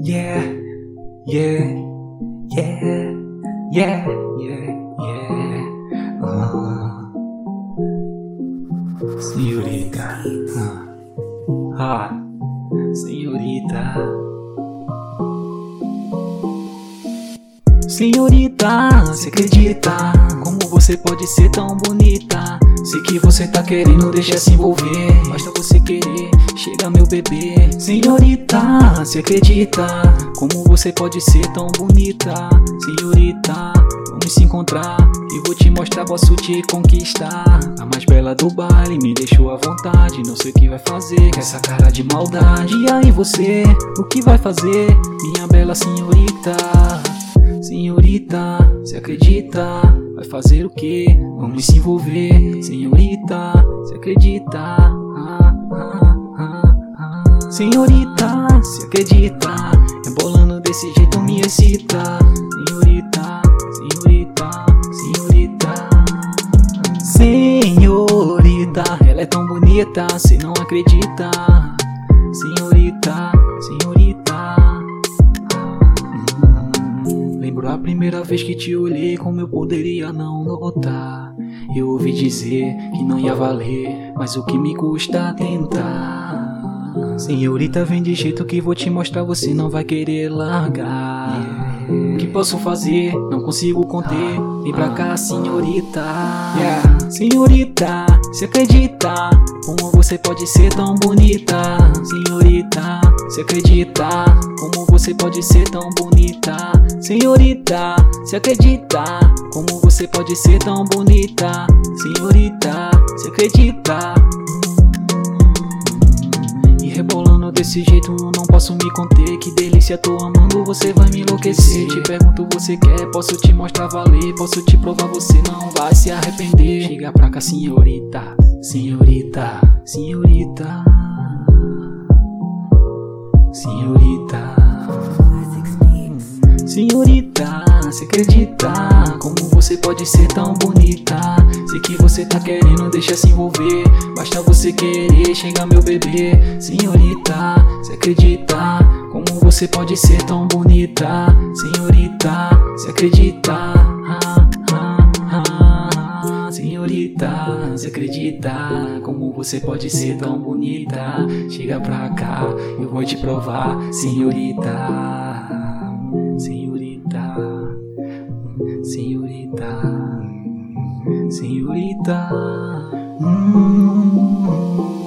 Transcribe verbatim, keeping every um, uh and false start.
Yeah, yeah, yeah, yeah, yeah, yeah. Ah. Senhorita, ah, ah, senhorita. Senhorita, cê acredita? Como você pode ser tão bonita? Sei que você tá querendo, deixa se envolver. Basta você querer, chega meu bebê. Senhorita, cê acredita? Como você pode ser tão bonita? Senhorita, vamos se encontrar e vou te mostrar, posso te conquistar. A mais bela do baile me deixou à vontade. Não sei o que vai fazer com essa cara de maldade. E aí você, o que vai fazer, minha bela senhorita? Senhorita, cê acredita? Vai fazer o que? Vamos se envolver. Senhorita, cê acredita? Ah, ah, ah, ah. Senhorita, cê acredita? Rebolando desse jeito me excita. Senhorita, senhorita, senhorita. Senhorita, ela é tão bonita, cê não acredita. Senhorita, senhorita. Lembro a primeira vez que te olhei, como eu poderia não notar. Eu ouvi dizer que não ia valer, mas o que me custa tentar. Senhorita, vem de jeito que vou te mostrar, você não vai querer largar. O que posso fazer? Não consigo conter. Vem pra cá, senhorita. Yeah. Senhorita, cê acredita? Como você pode ser tão bonita? Senhorita, cê acredita? Como você pode ser tão bonita? Senhorita, cê acredita? Como você pode ser tão bonita? Senhorita, cê acredita? E rebolando desse jeito eu não posso me conter. Que delícia, tô amando, você vai me enlouquecer. Te pergunto, você quer? Posso te mostrar valer. Posso te provar, você não vai se arrepender. Chega pra cá, senhorita. Senhorita, senhorita, senhorita. Senhorita, cê acredita? Como você pode ser tão bonita? Sei que você tá querendo, deixa se envolver. Basta você querer, chega meu bebê. Senhorita, cê acredita? Como você pode ser tão bonita? Senhorita, cê acredita? Ah, ah, ah. Senhorita, cê acredita? Como você pode ser tão bonita? Chega pra cá, eu vou te provar. Senhorita, senhorita, senhorita, senhorita. Hum.